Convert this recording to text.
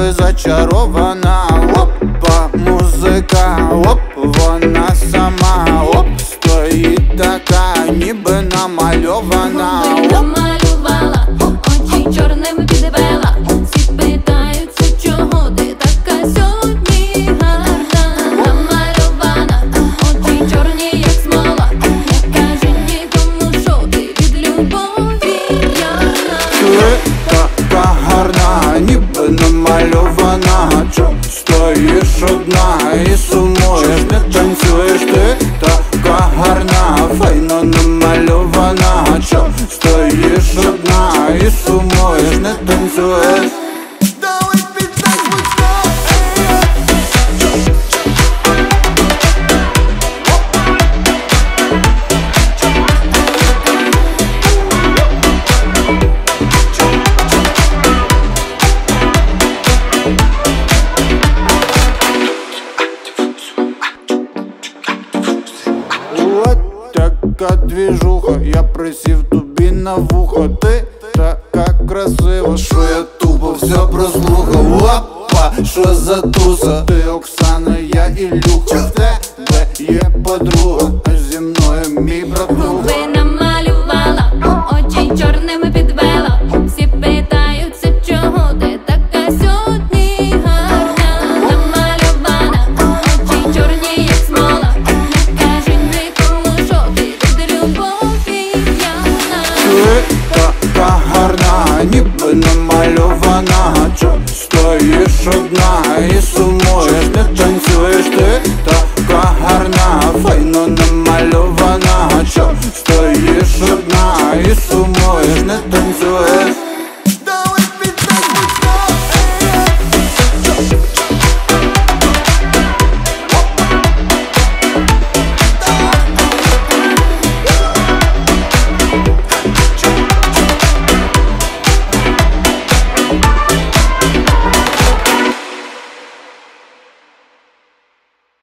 ніби зачарована. Опа, музика, оп, вона сама, оп, стоїть така, ніби намальована. Намалювала, очі чорними підвела. Всі питаються, чого ти така сьогодні гарна. Намальована, очі чорні, як смола. Не кажи нікому, що ти від любові п'яна. Ти така гарна, ніби намальована. Чо стоїш одна і сумуєш, не танцюєш. Ти така гарна, файно намальована. Чо стоїш одна і сумуєш, не танцюєш. Така двіжуха, я присів тобі на вухо. Ти така красива, що я тупо все прослухав. Опа, що за туса? Ти Оксана, я Ілюха. В тебе є подруга, а зі мною мій братуха. Губи намалювала, очі чорними підвела. Всі питаються, чого ти така сьогодні гарна. Намалювана, очі чорні, як смола. Не кажи нікому, що ти від любові п'яна. Ти така гарна, ніби намальована. Чо стоїш одна і сумуєш, не танцюєш. Ти така гарна, файно намальована. Чо стоїш одна і сумуєш, не